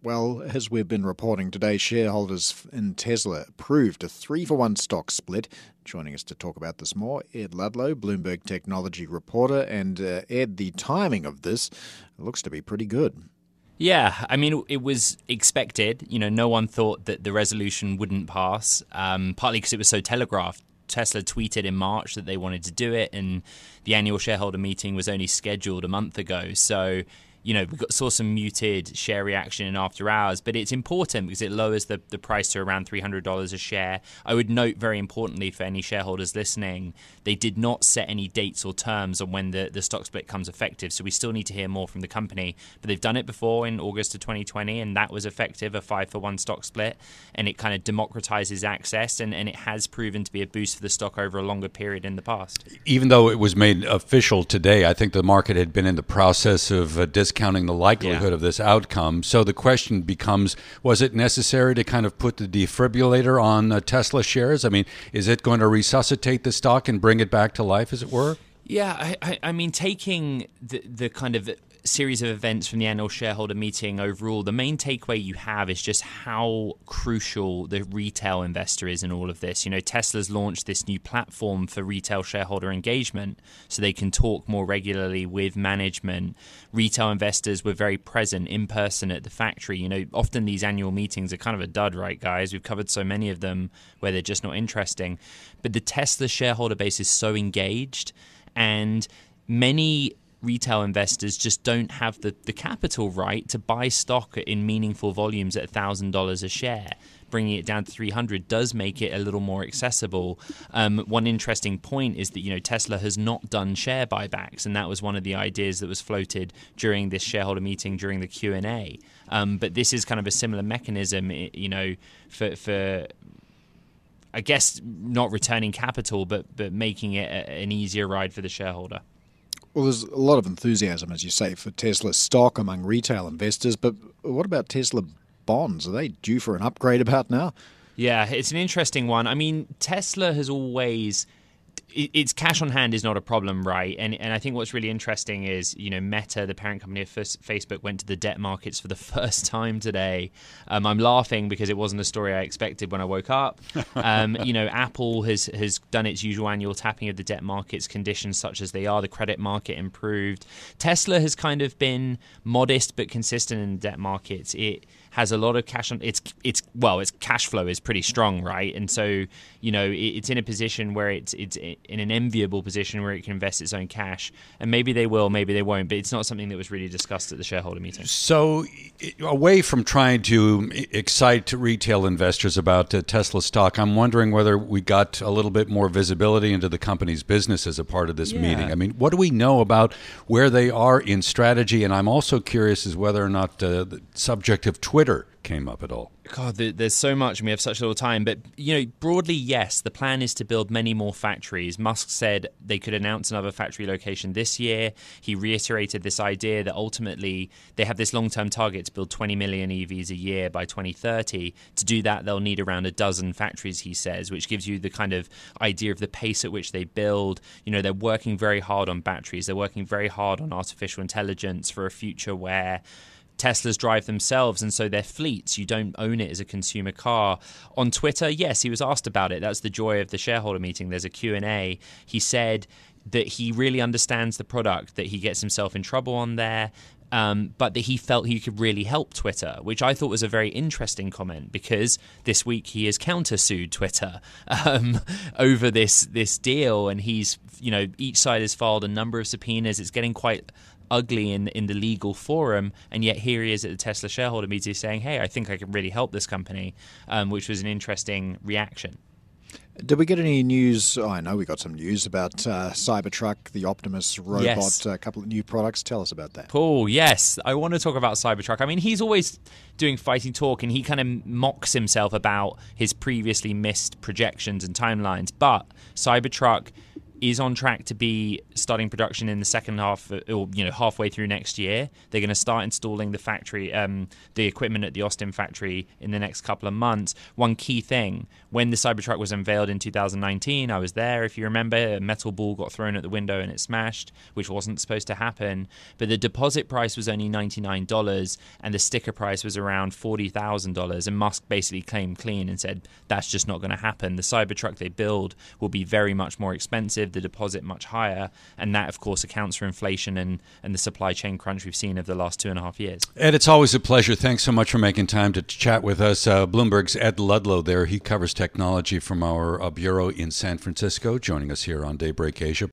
Well, as we've been reporting today, shareholders in Tesla approved a 3-for-1 stock split. Joining us to talk about this more, Ed Ludlow, Bloomberg technology reporter. And Ed, the timing of this looks to be pretty good. Yeah, I mean, it was expected. No one thought that the resolution wouldn't pass, partly because it was so telegraphed. Tesla tweeted in March that they wanted to do it, and the annual shareholder meeting was only scheduled a month ago. So, we saw some muted share reaction in after hours, but it's important because it lowers the price to around $300 a share. I would note, very importantly for any shareholders listening, they did not set any dates or terms on when the stock split comes effective, so we still need to hear more from the company. But they've done it before in August of 2020, and that was effective, a 5-for-1 stock split, and it kind of democratizes access, and it has proven to be a boost for the stock over a longer period in the past. Even though it was made official today, I think the market had been in the process of discounting the likelihood of this outcome. So the question becomes, was it necessary to kind of put the defibrillator on Tesla shares? I mean, is it going to resuscitate the stock and bring it back to life, as it were? Yeah, I mean, taking the kind of series of events from the annual shareholder meeting overall, the main takeaway you have is just how crucial the retail investor is in all of this. Tesla's launched this new platform for retail shareholder engagement so they can talk more regularly with management. Retail investors were very present in person at the factory. Often these annual meetings are kind of a dud, right, guys? We've covered so many of them where they're just not interesting. But the Tesla shareholder base is so engaged, and many retail investors just don't have the capital right to buy stock in meaningful volumes at $1,000 a share. Bringing it down to 300 does make it a little more accessible. One interesting point is that Tesla has not done share buybacks, and that was one of the ideas that was floated during this shareholder meeting during the Q&A. But this is kind of a similar mechanism, for I guess not returning capital, but making it an easier ride for the shareholder. Well, there's a lot of enthusiasm, as you say, for Tesla stock among retail investors, but what about Tesla bonds? Are they due for an upgrade about now? Yeah, it's an interesting one. I mean, Tesla has always... Its cash on hand is not a problem, right? And I think what's really interesting is, Meta, the parent company of Facebook, went to the debt markets for the first time today. I'm laughing because it wasn't a story I expected when I woke up. Apple has done its usual annual tapping of the debt markets, conditions such as they are. The credit market improved. Tesla has kind of been modest but consistent in the debt markets. It has a lot of cash on its cash flow is pretty strong, right? And so it's in a position where it's in an enviable position where it can invest its own cash, and maybe they will, maybe they won't, but it's not something that was really discussed at the shareholder meeting. So away from trying to excite retail investors about Tesla stock, I'm wondering whether we got a little bit more visibility into the company's business as a part of this meeting. I mean, what do we know about where they are in strategy? And I'm also curious as whether or not the subject of Twitter came up at all. God, there's so much and we have such little time. But, broadly, yes, the plan is to build many more factories. Musk said they could announce another factory location this year. He reiterated this idea that ultimately they have this long-term target to build 20 million EVs a year by 2030. To do that, they'll need around a dozen factories, he says, which gives you the kind of idea of the pace at which they build. They're working very hard on batteries. They're working very hard on artificial intelligence for a future where Teslas drive themselves, and so they're fleets. You don't own it as a consumer car. On Twitter, yes, he was asked about it. That's the joy of the shareholder meeting. There's a Q&A. He said that he really understands the product, that he gets himself in trouble on there, but that he felt he could really help Twitter, which I thought was a very interesting comment because this week he has countersued Twitter over this deal, and he's, each side has filed a number of subpoenas. It's getting quite ugly in the legal forum, and yet here he is at the Tesla shareholder meeting saying, hey, I think I can really help this company, which was an interesting reaction. Did we get any news? I know we got some news about Cybertruck, the Optimus robot, yes. A couple of new products. Tell us about that. Paul, yes. I want to talk about Cybertruck. I mean, he's always doing fighting talk, and he kind of mocks himself about his previously missed projections and timelines, but Cybertruck is on track to be starting production in the second half, or halfway through next year. They're going to start installing the factory, the equipment at the Austin factory in the next couple of months. One key thing: when the Cybertruck was unveiled in 2019, I was there. If you remember, a metal ball got thrown at the window and it smashed, which wasn't supposed to happen. But the deposit price was only $99, and the sticker price was around $40,000. And Musk basically claimed clean and said that's just not going to happen. The Cybertruck they build will be very much more expensive, the deposit much higher, and that of course accounts for inflation and the supply chain crunch we've seen over the last 2.5 years. Ed, it's always a pleasure. Thanks so much for making time to chat with us. Bloomberg's Ed Ludlow there. He covers technology from our bureau in San Francisco, joining us here on Daybreak Asia.